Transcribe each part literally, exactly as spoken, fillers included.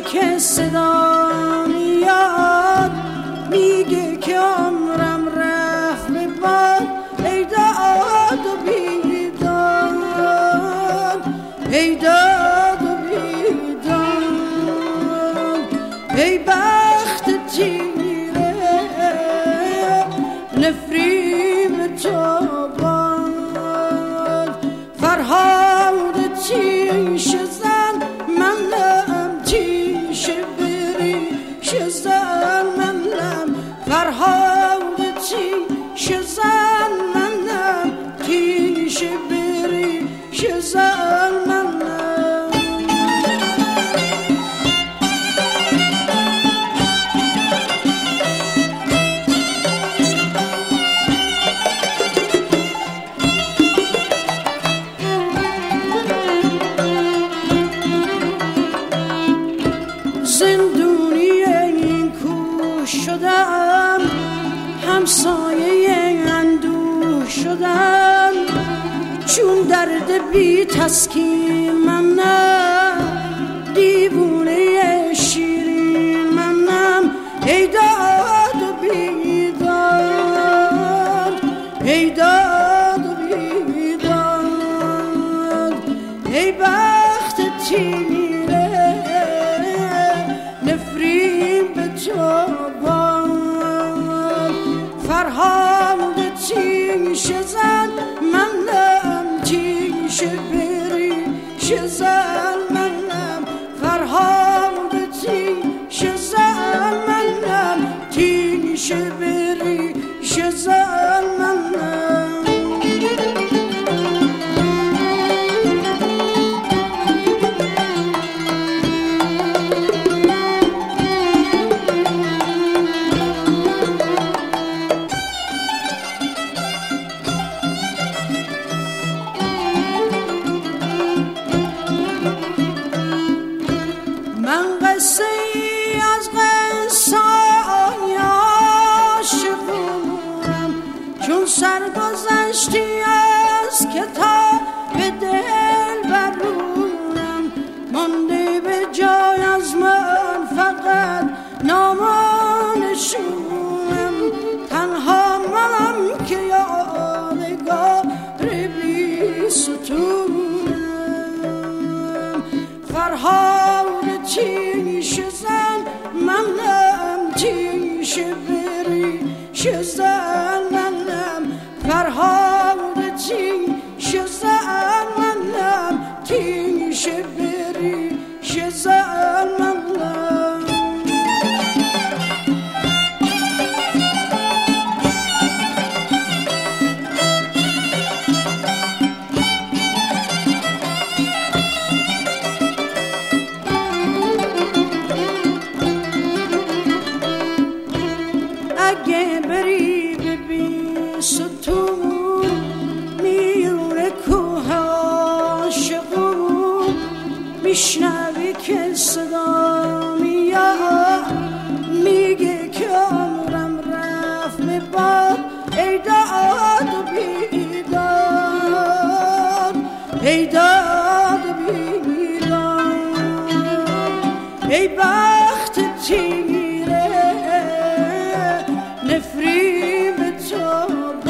که صدا میاد میگه که عمرم رفت به باد. ای داد و بیداد، ای داد و بیداد، ای بخت تیره نفرین تو باد. فرهاد تیش زن منم تیش بریش زن منم. فرهاد تیش زن منم تیش بریش زن منم. زندونی این کوه شدم، همسایه اندوه شدم، چون درد بی تسکین منم، دیوونه شیرین منم. ای داد و بیداد، ای داد و بیداد، ای بخت تیره نفرین به تو باد. فرهاد تیش زن منم تیش بریش زن منم. فرهاد تیش زن منم تیش بریش زن منم. من قصه ای از قصه های عاشقونم، چون سرگذشتی از کتاب دل برونم، مانده به جای از من فقط نام و نشونم. تنها منم که یادگار بی ستونم. فرهاد تیش زن منم تیش بریش زن منم. فرهاد تیش زن منم تیش بریش زن منم. اگه بری به بیستون میونه کوه عاشقون، میشنوی که صدا میاد میگه که عمرم رفت به باد. ای داد و بیداد، ای داد و بیداد، ای بخت تیره نفرین به تو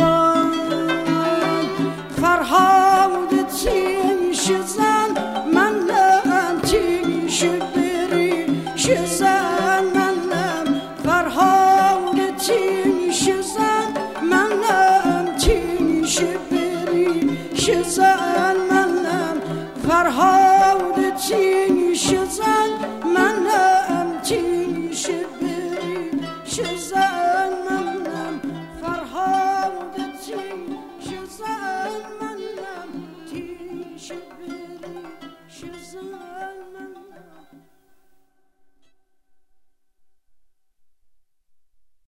باد. فرهاد تیش زن منم تیش بریش زن منم. فرهاد تیش زن منم تیش بریش زن منم. فرهاد تیش زن منم تیش بریش زن منم. فرهاد تیش زن منم تیش بریش زن.